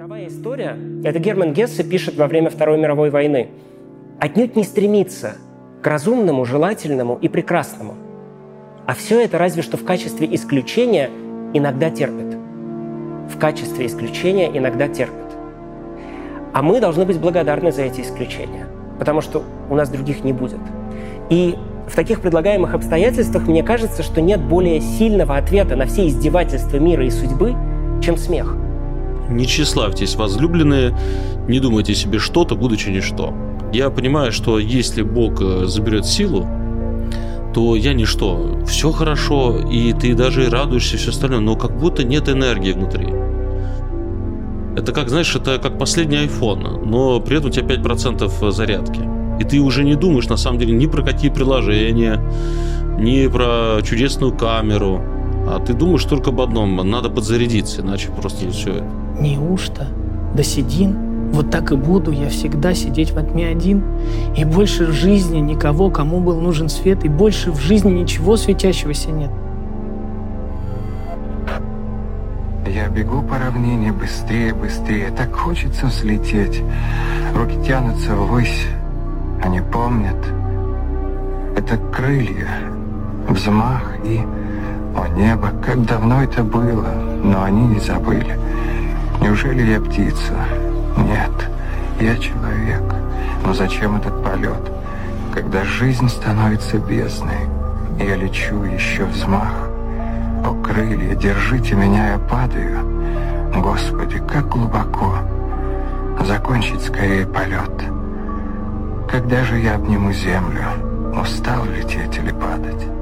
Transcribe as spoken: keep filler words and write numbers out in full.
Мировая история, это Герман Гессе пишет во время Второй мировой войны, отнюдь не стремится к разумному, желательному и прекрасному. А все это разве что в качестве исключения иногда терпит. В качестве исключения иногда терпит. А мы должны быть благодарны за эти исключения, потому что у нас других не будет. И в таких предлагаемых обстоятельствах мне кажется, что нет более сильного ответа на все издевательства мира и судьбы, чем смех. Не тщеславьтесь, возлюбленные, не думайте себе что-то, будучи ничто. Я понимаю, что если Бог заберет силу, то я ничто. Все хорошо, и ты даже радуешься, все остальное, но как будто нет энергии внутри. Это как, знаешь, это как последний iPhone, но при этом у тебя пять процентов зарядки. И ты уже не думаешь, на самом деле, ни про какие приложения, ни про чудесную камеру. А ты думаешь только об одном, надо подзарядиться, иначе просто все. Неужто? Да сидим, вот так и буду я всегда сидеть во тьме один, и больше в жизни никого, кому был нужен свет, и больше в жизни ничего светящегося нет. Я бегу по равнине быстрее, быстрее, так хочется взлететь. Руки тянутся ввысь, они помнят. Это крылья, взмах и... О, небо, как давно это было, но они не забыли. Неужели я птица? Нет, я человек. Но зачем этот полет? Когда жизнь становится бездной, я лечу, еще взмах. О, крылья, держите меня, я падаю. Господи, как глубоко. Закончить скорее полет. Когда же я обниму землю? Устал лететь или падать?